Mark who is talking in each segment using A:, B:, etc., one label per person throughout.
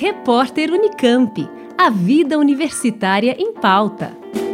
A: Repórter Unicamp. A vida universitária em pauta.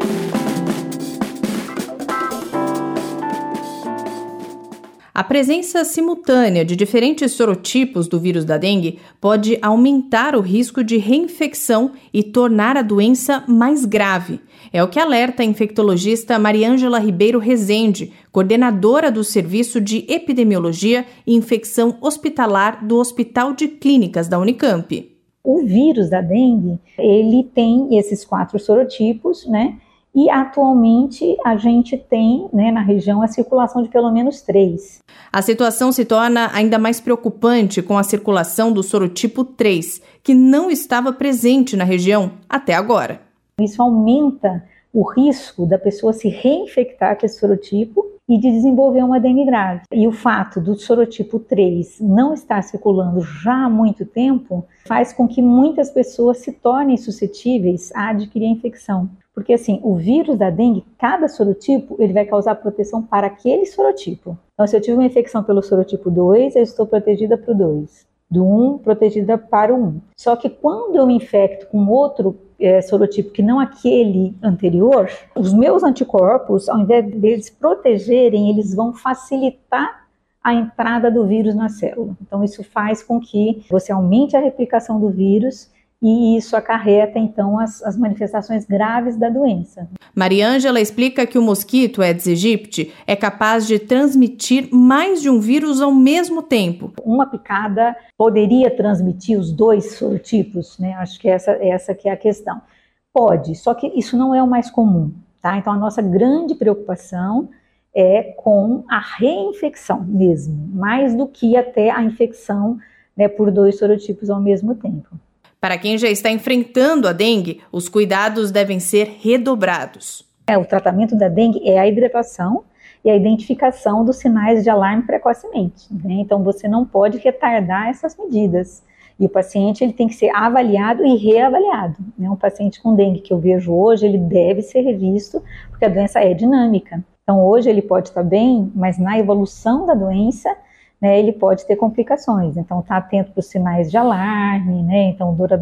A: A presença simultânea de diferentes sorotipos do vírus da dengue pode aumentar o risco de reinfecção e tornar a doença mais grave. É o que alerta a infectologista Mariângela Ribeiro Rezende, coordenadora do Serviço de Epidemiologia e Infecção Hospitalar do Hospital de Clínicas da Unicamp.
B: O vírus da dengue, ele tem esses 4 sorotipos, né? E atualmente a gente tem, na região, a circulação de pelo menos 3.
A: A situação se torna ainda mais preocupante com a circulação do sorotipo 3, que não estava presente na região até agora.
B: Isso aumenta o risco da pessoa se reinfectar com esse sorotipo e de desenvolver uma dengue grave. E o fato do sorotipo 3 não estar circulando já há muito tempo faz com que muitas pessoas se tornem suscetíveis a adquirir a infecção. Porque assim, o vírus da dengue, cada sorotipo, ele vai causar proteção para aquele sorotipo. Então, se eu tive uma infecção pelo sorotipo 2, eu estou protegida para o 2. Do 1, protegida para o 1. Só que quando eu me infecto com outro sorotipo que não aquele anterior, os meus anticorpos, ao invés deles protegerem, eles vão facilitar a entrada do vírus na célula. Então, isso faz com que você aumente a replicação do vírus e isso acarreta, então, as manifestações graves da doença.
A: Mariângela explica que o mosquito Aedes aegypti é capaz de transmitir mais de um vírus ao mesmo tempo.
B: Uma picada poderia transmitir os 2 sorotipos, né? Acho que essa que é a questão. Pode, só que isso não é o mais comum, tá? Então, a nossa grande preocupação é com a reinfecção mesmo, mais do que até a infecção, por 2 sorotipos ao mesmo tempo.
A: Para quem já está enfrentando a dengue, os cuidados devem ser redobrados.
B: O tratamento da dengue é a hidratação e a identificação dos sinais de alarme precocemente, né? Então, você não pode retardar essas medidas. E o paciente ele tem que ser avaliado e reavaliado, né? Um paciente com dengue que eu vejo hoje, ele deve ser revisto, porque a doença é dinâmica. Então, hoje ele pode estar bem, mas na evolução da doença, ele pode ter complicações. Então, está atento para os sinais de alarme, então dor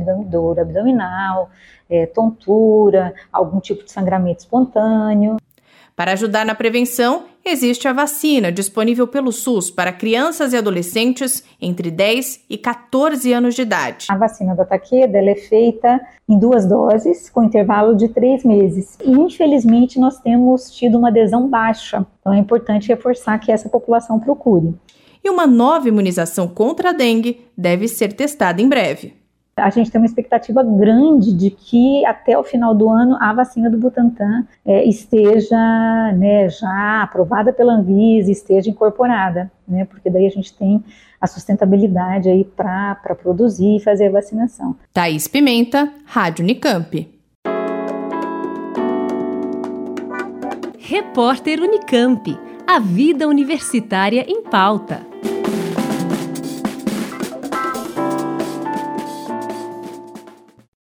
B: abdominal, tontura, algum tipo de sangramento espontâneo.
A: Para ajudar na prevenção, existe a vacina disponível pelo SUS para crianças e adolescentes entre 10 e 14 anos de idade.
B: A vacina da Takeda ela é feita em 2 doses, com intervalo de 3 meses. E, infelizmente, nós temos tido uma adesão baixa. Então, é importante reforçar que essa população procure.
A: E uma nova imunização contra a dengue deve ser testada em breve.
B: A gente tem uma expectativa grande de que até o final do ano a vacina do Butantan esteja já aprovada pela Anvisa, esteja incorporada, porque daí a gente tem a sustentabilidade aí para produzir e fazer a vacinação.
A: Thaís Pimenta, Rádio Unicamp. Repórter Unicamp. A vida universitária em pauta.